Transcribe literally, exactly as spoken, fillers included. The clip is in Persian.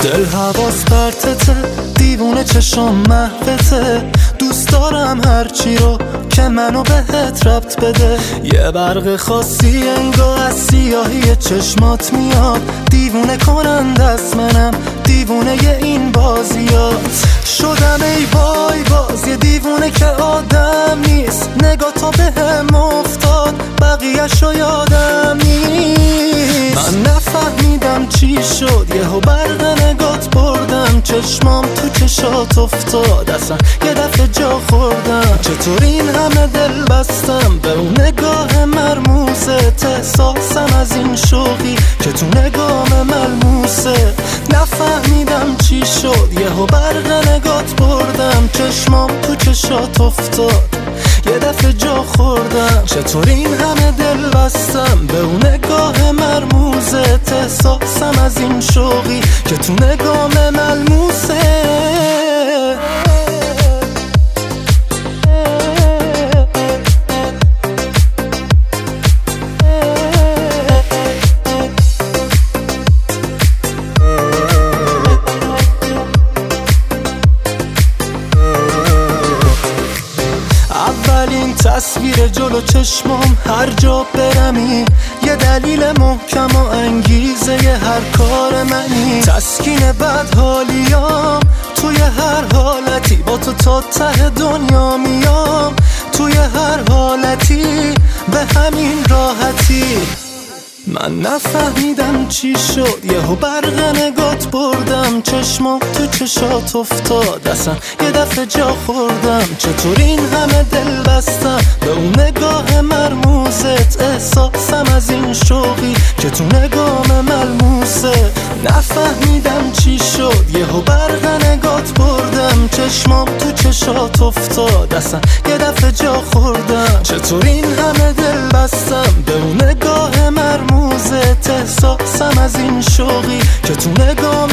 دل حواس پرتته، دیوونه چشم محوته، دوست دارم هرچی رو که منو بهت ربط بده. یه برق خاصی انگار از سیاهی چشمات میاد، دیوونه کنند از منم، دیوونه ی این بازیات. شدم ای وای باز یه دیوونه که آدم نیست، نگاه تا بهم افتاد بقیه‌شو یادم نیست. من نفهمیدم چی شد، یهو برق نگات بردم، چشمام تو چشات افتاد، اصلا یه دفعه جا خوردم. چطور این همه دل بستم به اون نگاه مرموزت، احساسم از این شوقی که تو نگام ملموسه. نفهمیدم چی شد، یهو برق نگات بردم، چشمام تو چشات افتاد، یه دفعه جا خوردم. چطور این همه دل بستم به اون نگاه مرموزت، احساسم از این شوقی که تو نگام ملموسه. اولین تصویر جلو چشمام، هر جا برمی یه دلیل محکم و انگیزه ی هر کار منی. تسکین بدحالیام توی هر حالتی، با تو تا ته دنیا میام، توی هر حالتی به همین راحتی. من نفهمیدم چی شد، یهو برق نگات بردم، چشمام تو چشات افتاد، اصلا یه دفعه جا خوردم. چطور این همه دل بستم به اون نگاه مرموزت، احساسم از این شوقی که تو نگام ملموسه. نفهمیدم چی شد، یهو برق نگات بردم، چشمام تو چشات افتاد، اصلا یه دفعه جا خوردم. چطور این همه دل بستم به اون نگاه مرموزت، احساسم از این شوقی که تو نگام